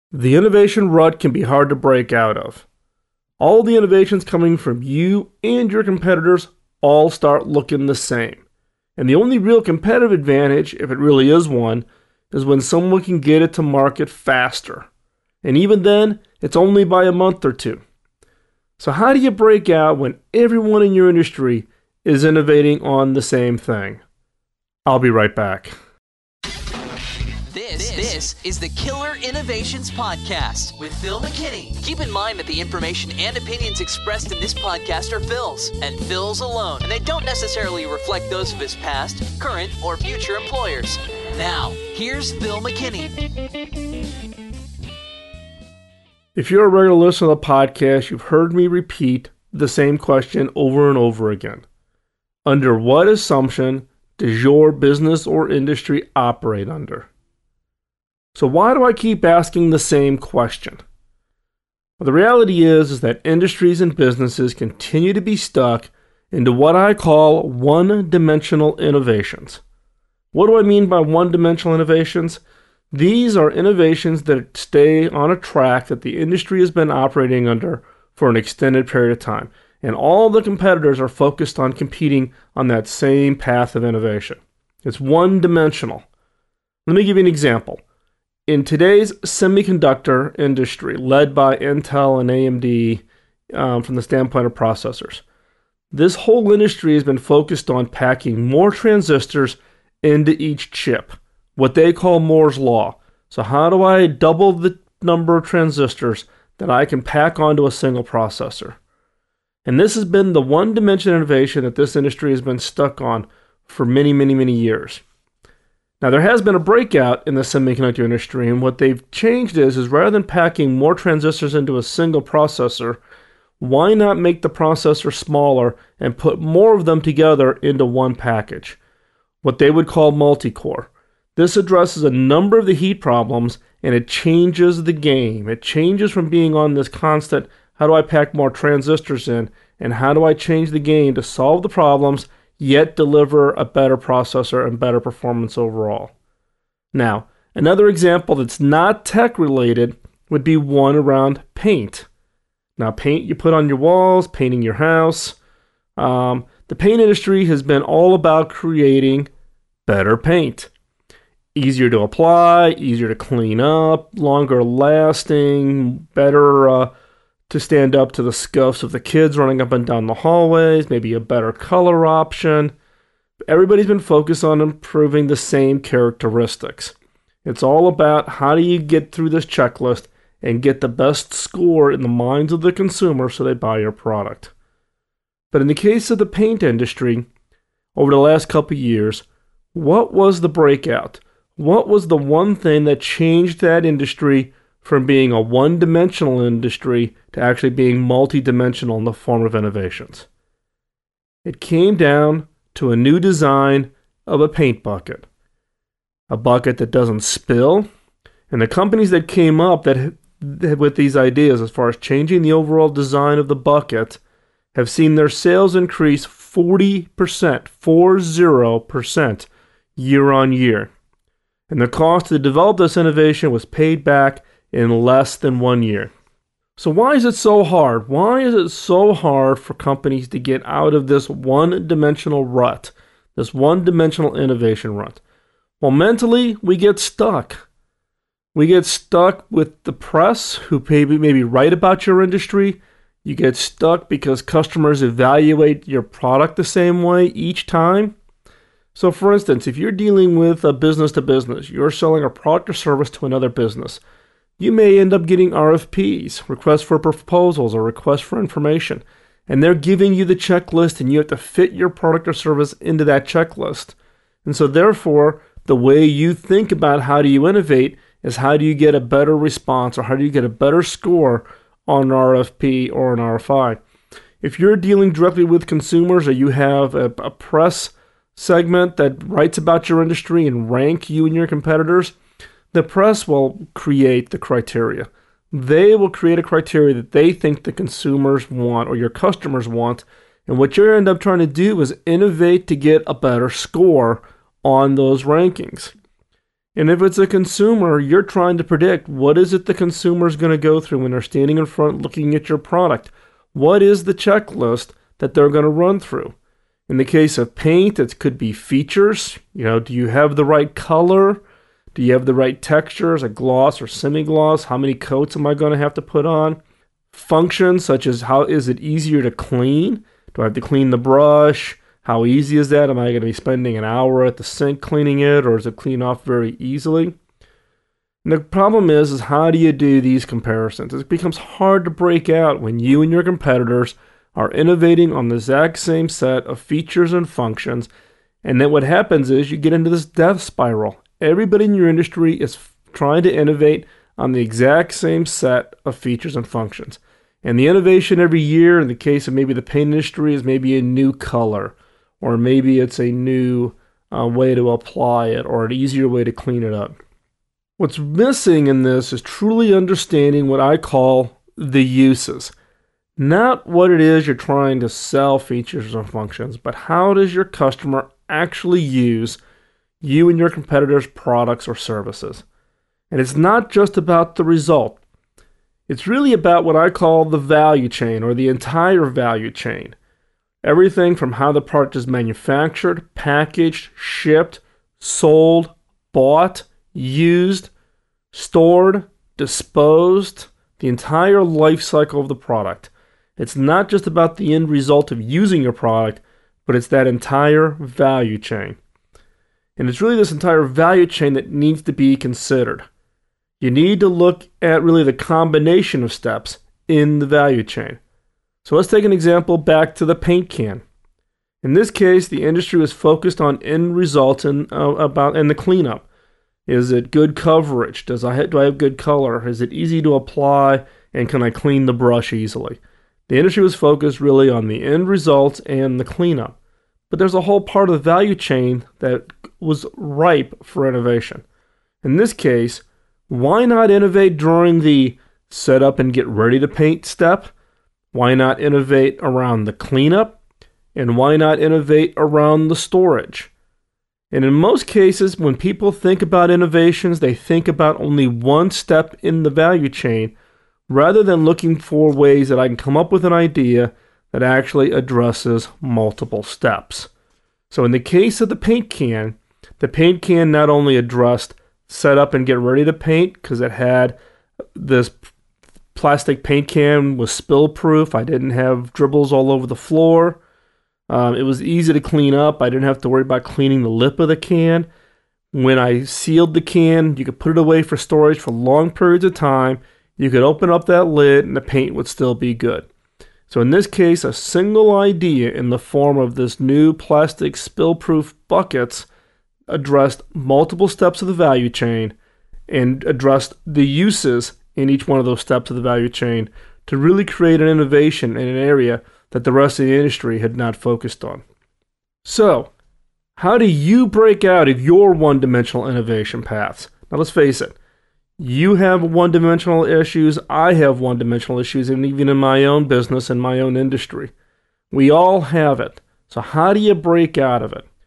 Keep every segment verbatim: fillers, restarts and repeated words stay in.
The innovation rut can be hard to break out of. All the innovations coming from you and your competitors all start looking the same. And the only real competitive advantage, if it really is one, is when someone can get it to market faster. And even then, it's only by a month or two. So how do you break out when everyone in your industry is innovating on the same thing? I'll be right back. This, this is the Killer Innovations Podcast with Phil McKinney. Keep in mind that the information and opinions expressed in this podcast are Phil's, and Phil's alone, and they don't necessarily reflect those of his past, current, or future employers. Now, here's Phil McKinney. If you're a regular listener to the podcast, you've heard me repeat the same question over and over again. Under what assumption does your business or industry operate under? So why do I keep asking the same question? Well, the reality is, is that industries and businesses continue to be stuck into what I call one-dimensional innovations. What do I mean by one-dimensional innovations? These are innovations that stay on a track that the industry has been operating under for an extended period of time. And all the competitors are focused on competing on that same path of innovation. It's one-dimensional. Let me give you an example. In today's semiconductor industry, led by Intel and A M D um, from the standpoint of processors, this whole industry has been focused on packing more transistors into each chip, what they call Moore's Law. So how do I double the number of transistors that I can pack onto a single processor? And this has been the one-dimension innovation that this industry has been stuck on for many, many, many years. Now, there has been a breakout in the semiconductor industry, and what they've changed is, is rather than packing more transistors into a single processor, why not make the processor smaller and put more of them together into one package, what they would call multi-core. This addresses a number of the heat problems, and it changes the game. It changes from being on this constant, how do I pack more transistors in, and how do I change the game to solve the problems yet deliver a better processor and better performance overall. Now, another example that's not tech related would be one around paint. Now, paint you put on your walls, painting your house. Um, the paint industry has been all about creating better paint. Easier to apply, easier to clean up, longer lasting, better uh, to stand up to the scuffs of the kids running up and down the hallways, maybe a better color option. Everybody's been focused on improving the same characteristics. It's all about how do you get through this checklist and get the best score in the minds of the consumer so they buy your product. But in the case of the paint industry, over the last couple of years, what was the breakout? What was the one thing that changed that industry from being a one-dimensional industry to actually being multi-dimensional in the form of innovations? It came down to a new design of a paint bucket. A bucket that doesn't spill. And the companies that came up that with these ideas as far as changing the overall design of the bucket have seen their sales increase forty percent, forty percent year on year. And the cost to develop this innovation was paid back in less than one year. So why is it so hard? Why is it so hard for companies to get out of this one-dimensional rut, this one-dimensional innovation rut? Well, mentally, we get stuck. We get stuck with the press who maybe, maybe write about your industry. You get stuck because customers evaluate your product the same way each time. So for instance, if you're dealing with a business to business, you're selling a product or service to another business, you may end up getting R F Ps, requests for proposals, or requests for information. And they're giving you the checklist, and you have to fit your product or service into that checklist. And so therefore, the way you think about how do you innovate is how do you get a better response, or how do you get a better score on an R F P or an R F I. If you're dealing directly with consumers, or you have a, a press segment that writes about your industry and rank you and your competitors, the press will create the criteria. They will create a criteria that they think the consumers want or your customers want. And what you end up trying to do is innovate to get a better score on those rankings. And if it's a consumer, you're trying to predict what is it the consumer is going to go through when they're standing in front looking at your product. What is the checklist that they're going to run through? In the case of paint, it could be features. You know, do you have the right color? Do you have the right textures, a gloss or semi-gloss? How many coats am I going to have to put on? Functions such as how is it easier to clean? Do I have to clean the brush? How easy is that? Am I going to be spending an hour at the sink cleaning it, or is it clean off very easily? And the problem is, is how do you do these comparisons? It becomes hard to break out when you and your competitors are innovating on the exact same set of features and functions. And then what happens is you get into this death spiral. Everybody in your industry is f- trying to innovate on the exact same set of features and functions. And the innovation every year, in the case of maybe the paint industry, is maybe a new color, or maybe it's a new uh, way to apply it, or an easier way to clean it up. What's missing in this is truly understanding what I call the uses. Not what it is you're trying to sell features or functions, but how does your customer actually use you and your competitors' products or services. And it's not just about the result. It's really about what I call the value chain, or the entire value chain. Everything from how the product is manufactured, packaged, shipped, sold, bought, used, stored, disposed, the entire life cycle of the product. It's not just about the end result of using your product, but it's that entire value chain. And it's really this entire value chain that needs to be considered. You need to look at really the combination of steps in the value chain. So let's take an example back to the paint can. In this case, the industry was focused on end results and uh, about and the cleanup. Is it good coverage? Does I have, do I have good color? Is it easy to apply? And can I clean the brush easily? The industry was focused really on the end results and the cleanup. But there's a whole part of the value chain that was ripe for innovation. In this case, why not innovate during the set up and get ready to paint step? Why not innovate around the cleanup? And why not innovate around the storage? And in most cases, when people think about innovations, they think about only one step in the value chain, rather than looking for ways that I can come up with an idea that actually addresses multiple steps. So in the case of the paint can, the paint can not only addressed set up and get ready to paint, because it had this plastic paint can was spill proof. I didn't have dribbles all over the floor. Um, it was easy to clean up. I didn't have to worry about cleaning the lip of the can. When I sealed the can, you could put it away for storage for long periods of time. You could open up that lid and the paint would still be good. So in this case, a single idea in the form of this new plastic spill-proof buckets addressed multiple steps of the value chain and addressed the uses in each one of those steps of the value chain to really create an innovation in an area that the rest of the industry had not focused on. So, how do you break out of your one-dimensional innovation paths? Now let's face it, you have one-dimensional issues, I have one-dimensional issues, and even in my own business and my own industry. We all have it. So how do you break out of it?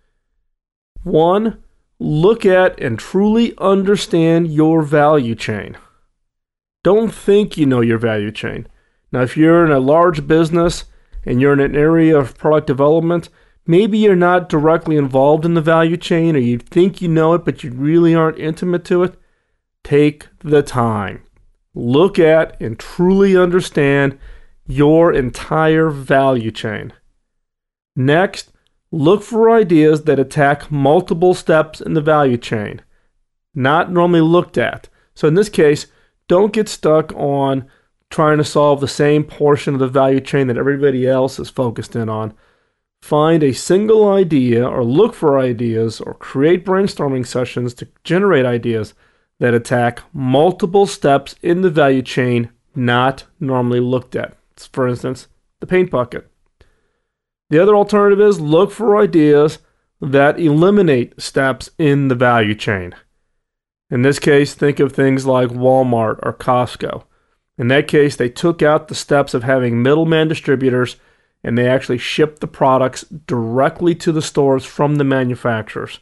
One, look at and truly understand your value chain. Don't think you know your value chain. Now, if you're in a large business and you're in an area of product development, maybe you're not directly involved in the value chain, or you think you know it, but you really aren't intimate to it. Take the time. Look at and truly understand your entire value chain. Next, look for ideas that attack multiple steps in the value chain, not normally looked at. So in this case, don't get stuck on trying to solve the same portion of the value chain that everybody else is focused in on. Find a single idea, or look for ideas, or create brainstorming sessions to generate ideas that attack multiple steps in the value chain not normally looked at. For instance, the paint bucket. The other alternative is look for ideas that eliminate steps in the value chain. In this case, think of things like Walmart or Costco. In that case, they took out the steps of having middleman distributors, and they actually shipped the products directly to the stores from the manufacturers.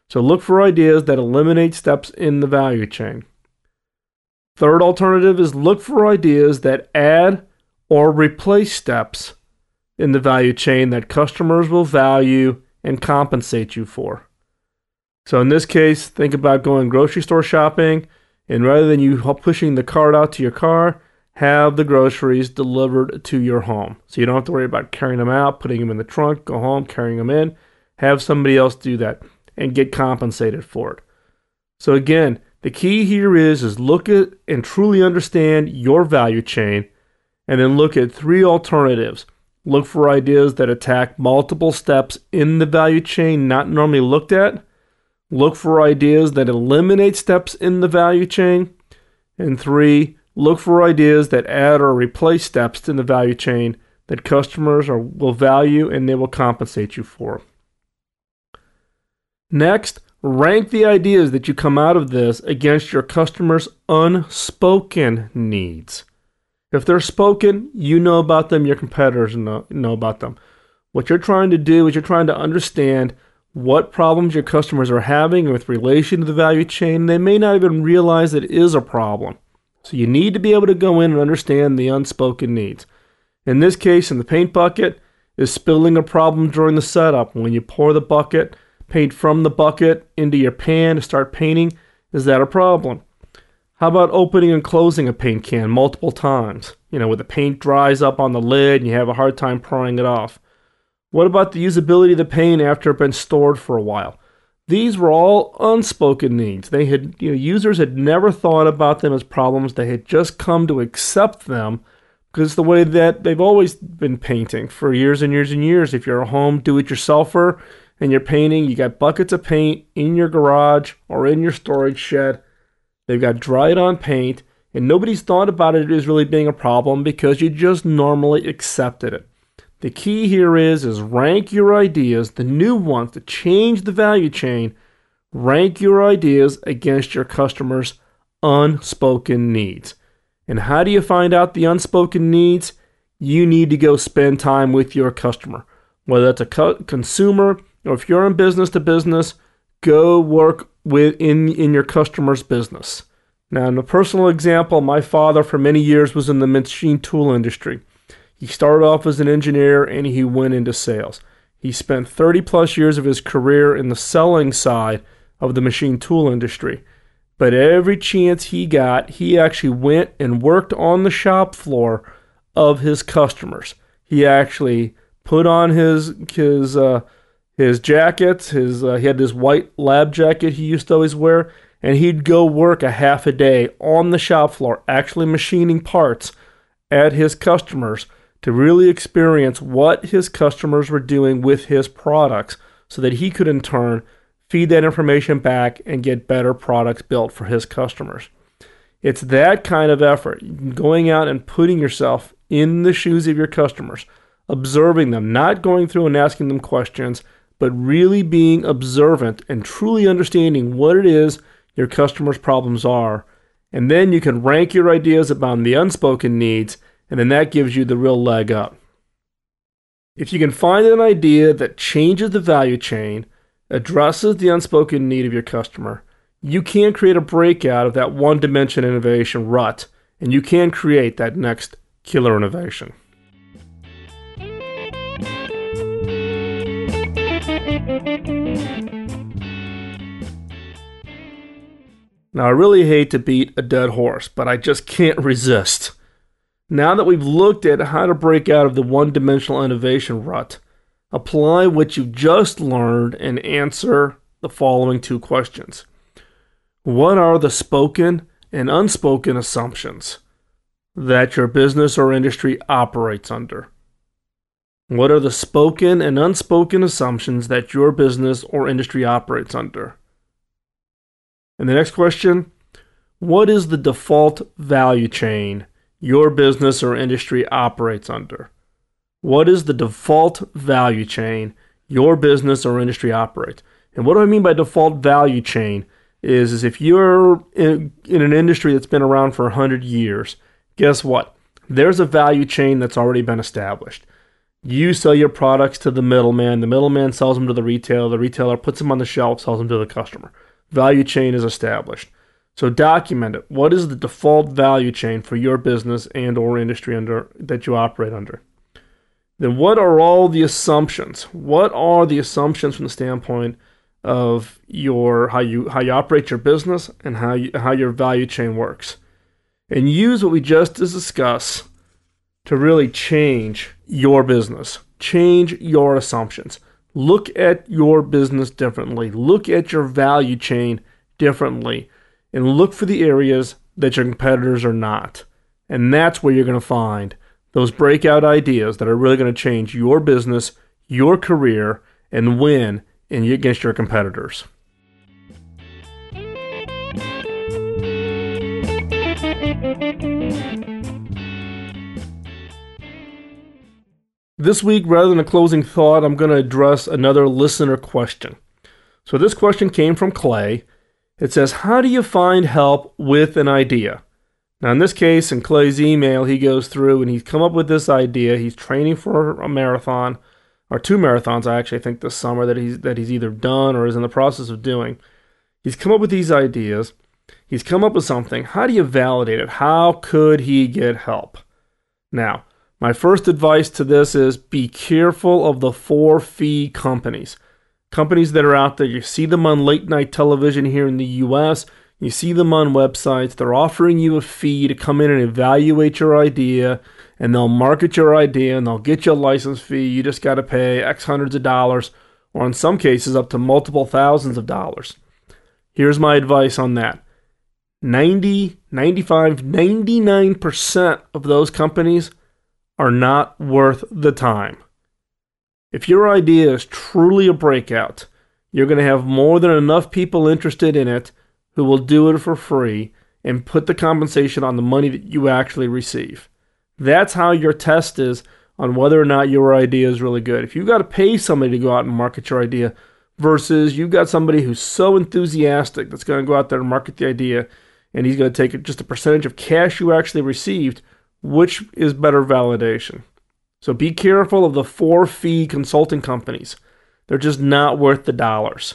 So look for ideas that eliminate steps in the value chain. Third alternative is look for ideas that add or replace steps in the value chain that customers will value and compensate you for. So in this case, think about going grocery store shopping, and rather than you pushing the cart out to your car, have the groceries delivered to your home. So you don't have to worry about carrying them out, putting them in the trunk, go home, carrying them in. Have somebody else do that and get compensated for it. So again, the key here is, is look at and truly understand your value chain, and then look at three alternatives. Look for ideas that attack multiple steps in the value chain not normally looked at. Look for ideas that eliminate steps in the value chain. And three, look for ideas that add or replace steps in the value chain that customers are, will value and they will compensate you for. Next, rank the ideas that you come out of this against your customers' unspoken needs. If they're spoken, you know about them, your competitors know, know about them. What you're trying to do is you're trying to understand what problems your customers are having with relation to the value chain. They may not even realize it is a problem. So you need to be able to go in and understand the unspoken needs. In this case, in the paint bucket, is spilling a problem during the setup. When you pour the bucket, paint from the bucket into your pan to start painting, is that a problem? How about opening and closing a paint can multiple times? You know, where the paint dries up on the lid and you have a hard time pouring it off. What about the usability of the paint after it's been stored for a while? These were all unspoken needs. They had, you know, users had never thought about them as problems. They had just come to accept them because it's the way that they've always been painting for years and years and years. If you're a home do-it-yourselfer and you're painting, you got buckets of paint in your garage or in your storage shed. They've got dried on paint, and nobody's thought about it as really being a problem because you just normally accepted it. The key here is, is rank your ideas, the new ones to change the value chain, rank your ideas against your customers' unspoken needs. And how do you find out the unspoken needs? You need to go spend time with your customer. Whether that's a co- consumer or if you're in business to business, go work with in, in your customer's business. Now, in a personal example, my father for many years was in the machine tool industry. He started off as an engineer and he went into sales. He spent thirty plus years of his career in the selling side of the machine tool industry. But every chance he got, he actually went and worked on the shop floor of his customers. He actually put on his his uh, his jackets. His uh, he had this white lab jacket he used to always wear, and he'd go work a half a day on the shop floor, actually machining parts at his customers to really experience what his customers were doing with his products so that he could in turn feed that information back and get better products built for his customers. It's that kind of effort, going out and putting yourself in the shoes of your customers, observing them, not going through and asking them questions, but really being observant and truly understanding what it is your customers' problems are. And then you can rank your ideas about the unspoken needs, and then that gives you the real leg up. If you can find an idea that changes the value chain, addresses the unspoken need of your customer, you can create a breakout of that one-dimension innovation rut, and you can create that next killer innovation. Now, I really hate to beat a dead horse, but I just can't resist. Now that we've looked at how to break out of the one-dimensional innovation rut, apply what you just learned and answer the following two questions. What are the spoken and unspoken assumptions that your business or industry operates under? What are the spoken and unspoken assumptions that your business or industry operates under? And the next question, what is the default value chain your business or industry operates under? What is the default value chain your business or industry operates? And what do I mean by default value chain is, is if you're in, in an industry that's been around for one hundred years, guess what? There's a value chain that's already been established. You sell your products to the middleman. The middleman sells them to the retailer. The retailer puts them on the shelf, sells them to the customer. Value chain is established. So document it. What is the default value chain for your business and or industry under that you operate under? Then what are all the assumptions? What are the assumptions from the standpoint of your how you how you operate your business and how you, how your value chain works? And use what we just discussed to really change your business. Change your assumptions. Look at your business differently. Look at your value chain differently. And look for the areas that your competitors are not. And that's where you're going to find those breakout ideas that are really going to change your business, your career, and win in against your competitors. This week, rather than a closing thought, I'm going to address another listener question. So this question came from Clay. It says, how do you find help with an idea? Now, in this case, in Clay's email, he goes through and he's come up with this idea. He's training for a marathon, or two marathons, I actually think, this summer that he's that he's either done or is in the process of doing. He's come up with these ideas. He's come up with something. How do you validate it? How could he get help? Now, my first advice to this is be careful of the for-fee companies. Companies that are out there, you see them on late night television here in the U S, you see them on websites, they're offering you a fee to come in and evaluate your idea, and they'll market your idea, and they'll get you a license fee. You just got to pay X hundreds of dollars, or in some cases up to multiple thousands of dollars. Here's my advice on that. ninety, ninety-five, ninety-nine percent of those companies are not worth the time. If your idea is truly a breakout, you're going to have more than enough people interested in it who will do it for free and put the compensation on the money that you actually receive. That's how your test is on whether or not your idea is really good. If you've got to pay somebody to go out and market your idea versus you've got somebody who's so enthusiastic that's going to go out there and market the idea and he's going to take just a percentage of cash you actually received, which is better validation? So be careful of the for-fee consulting companies. They're just not worth the dollars.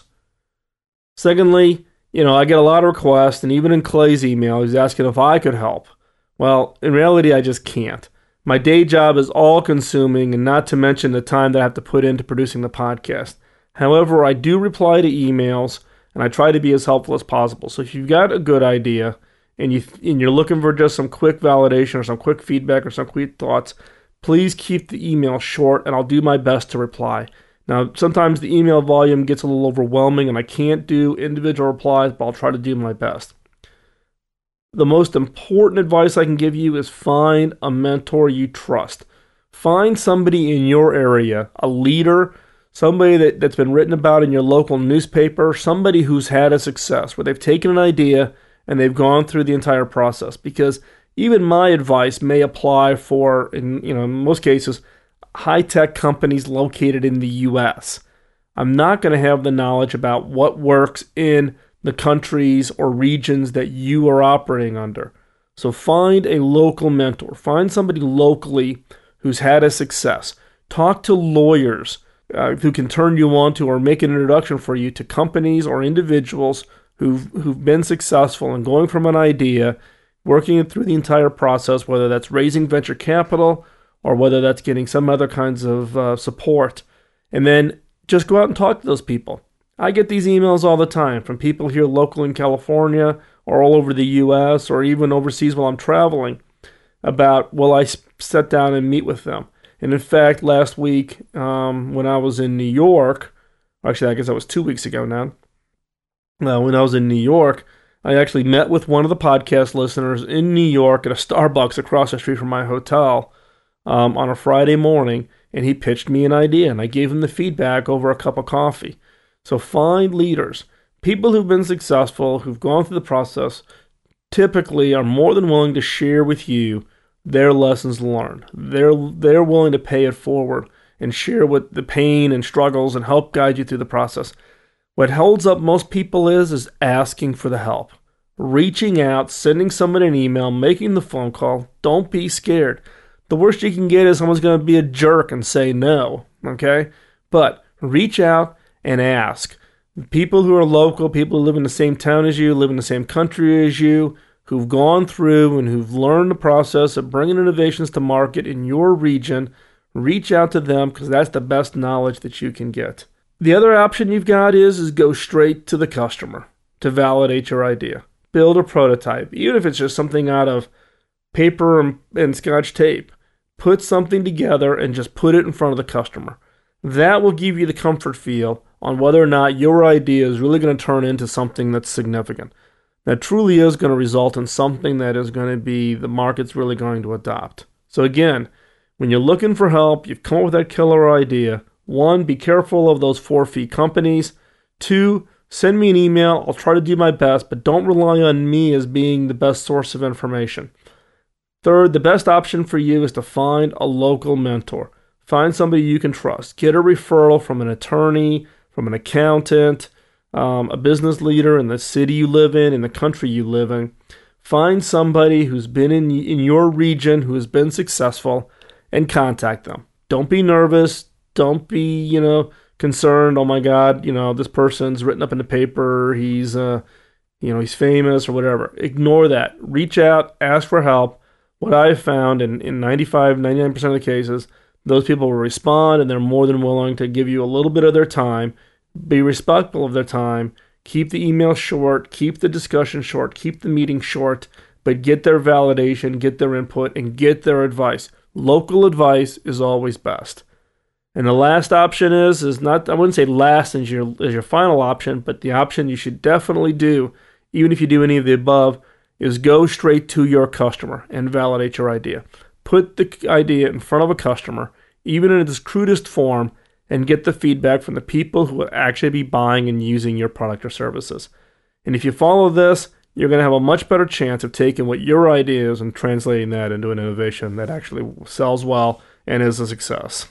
Secondly, you know, I get a lot of requests, and even in Clay's email, he's asking if I could help. Well, in reality, I just can't. My day job is all-consuming, and not to mention the time that I have to put into producing the podcast. However, I do reply to emails, and I try to be as helpful as possible. So if you've got a good idea, and, you, and you're looking for just some quick validation or some quick feedback or some quick thoughts, please keep the email short, and I'll do my best to reply. Now, sometimes the email volume gets a little overwhelming, and I can't do individual replies, but I'll try to do my best. The most important advice I can give you is find a mentor you trust. Find somebody in your area, a leader, somebody that, that's been written about in your local newspaper, somebody who's had a success, where they've taken an idea and they've gone through the entire process. Because even my advice may apply for, in you know, in most cases, high-tech companies located in the U S. I'm not going to have the knowledge about what works in the countries or regions that you are operating under. So find a local mentor. Find somebody locally who's had a success. Talk to lawyers uh, who can turn you on to or make an introduction for you to companies or individuals who've, who've been successful in going from an idea, working it through the entire process, whether that's raising venture capital or whether that's getting some other kinds of uh, support. And then just go out and talk to those people. I get these emails all the time from people here local in California or all over the U S or even overseas while I'm traveling about, will I sit down and meet with them? And in fact, last week um, when I was in New York, actually I guess that was two weeks ago now, uh, when I was in New York, I actually met with one of the podcast listeners in New York at a Starbucks across the street from my hotel um, on a Friday morning, and he pitched me an idea, and I gave him the feedback over a cup of coffee. So find leaders, people who've been successful, who've gone through the process, typically are more than willing to share with you their lessons learned. They're, they're willing to pay it forward and share what the pain and struggles and help guide you through the process. What holds up most people is, is asking for the help. Reaching out, sending somebody an email, making the phone call. Don't be scared. the worst you can get is someone's going to be a jerk and say no, okay? But reach out and ask. People who are local, people who live in the same town as you, live in the same country as you, who've gone through and who've learned the process of bringing innovations to market in your region, reach out to them because that's the best knowledge that you can get. The other option you've got is, is go straight to the customer to validate your idea. Build a prototype, even if it's just something out of paper and, and scotch tape. Put something together and just put it in front of the customer. That will give you the comfort feel on whether or not your idea is really going to turn into something that's significant. That truly is going to result in something that is going to be the market's really going to adopt. So again, when you're looking for help, you've come up with that killer idea. One, be careful of those four-fee companies. Two, send me an email. I'll try to do my best, but don't rely on me as being the best source of information. Third, the best option for you is to find a local mentor. Find somebody you can trust. Get a referral from an attorney, from an accountant, um, a business leader in the city you live in, in the country you live in. Find somebody who's been in, in your region, who has been successful, and contact them. Don't be nervous. Don't be, you know, concerned. Oh my God, you know, this person's written up in the paper. He's, uh, you know, he's famous or whatever. Ignore that. Reach out. Ask for help. What I've found in, in ninety-five, ninety-nine percent of the cases, those people will respond and they're more than willing to give you a little bit of their time. Be respectful of their time. Keep the email short. Keep the discussion short. Keep the meeting short. But get their validation, get their input, and get their advice. Local advice is always best. And the last option is, is not, I wouldn't say last as your, as your final option, but the option you should definitely do, even if you do any of the above, is go straight to your customer and validate your idea. Put the idea in front of a customer, even in its crudest form, and get the feedback from the people who will actually be buying and using your product or services. And if you follow this, you're going to have a much better chance of taking what your idea is and translating that into an innovation that actually sells well and is a success.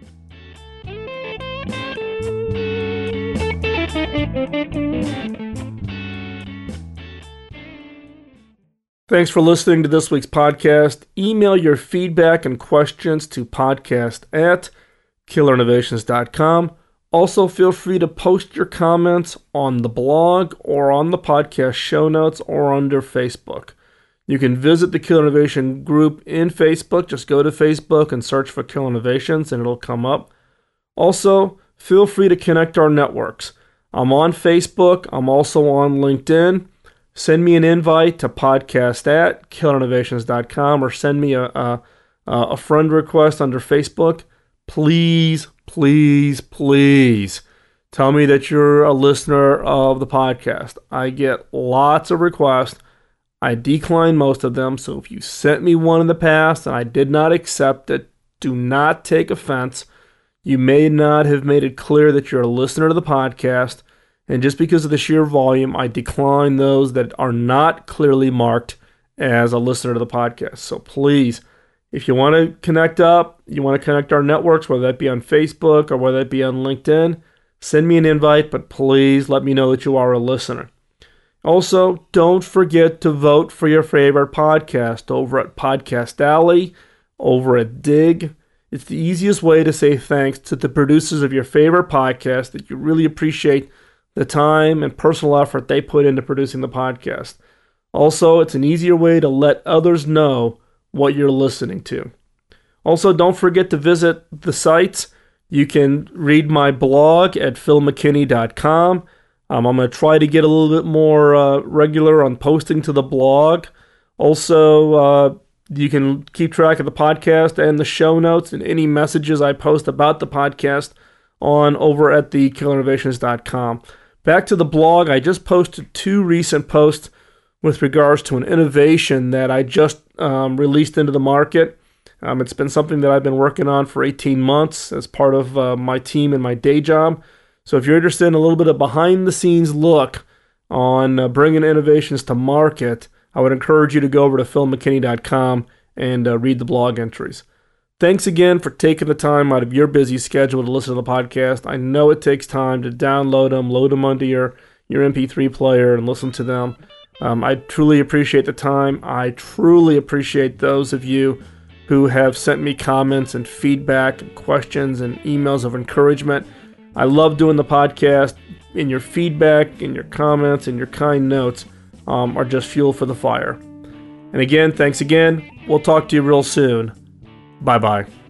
Thanks for listening to this week's podcast. Email your feedback and questions to podcast at killer innovations dot com. Also, feel free to post your comments on the blog or on the podcast show notes or under Facebook. You can visit the Killer Innovation group in Facebook. Just go to Facebook and search for Killer Innovations and it'll come up. Also, feel free to connect our networks. I'm on Facebook. I'm also on LinkedIn. Send me an invite to podcast at killer innovations dot com or send me a, a, a friend request under Facebook. Please, please, please tell me that you're a listener of the podcast. I get lots of requests. I decline most of them. So if you sent me one in the past and I did not accept it, do not take offense. You may not have made it clear that you're a listener to the podcast. And just because of the sheer volume, I decline those that are not clearly marked as a listener to the podcast. So please, if you want to connect up, you want to connect our networks, whether that be on Facebook or whether that be on LinkedIn, send me an invite, but please let me know that you are a listener. Also, don't forget to vote for your favorite podcast over at Podcast Alley, over at Dig. It's the easiest way to say thanks to the producers of your favorite podcast that you really appreciate the time and personal effort they put into producing the podcast. Also, it's an easier way to let others know what you're listening to. Also, don't forget to visit the sites. You can read my blog at phil mckinney dot com. Um, I'm going to try to get a little bit more uh, regular on posting to the blog. Also, uh, you can keep track of the podcast and the show notes and any messages I post about the podcast on over at the killer innovations dot com. Back to the blog, I just posted two recent posts with regards to an innovation that I just um, released into the market. Um, it's been something that I've been working on for eighteen months as part of uh, my team and my day job. So if you're interested in a little bit of behind-the-scenes look on uh, bringing innovations to market, I would encourage you to go over to phil mckinney dot com and uh, read the blog entries. Thanks again for taking the time out of your busy schedule to listen to the podcast. I know it takes time to download them, load them onto your, your M P three player, and listen to them. Um, I truly appreciate the time. I truly appreciate those of you who have sent me comments and feedback and questions and emails of encouragement. I love doing the podcast, and your feedback and your comments and your kind notes um, are just fuel for the fire. And again, thanks again. We'll talk to you real soon. Bye-bye.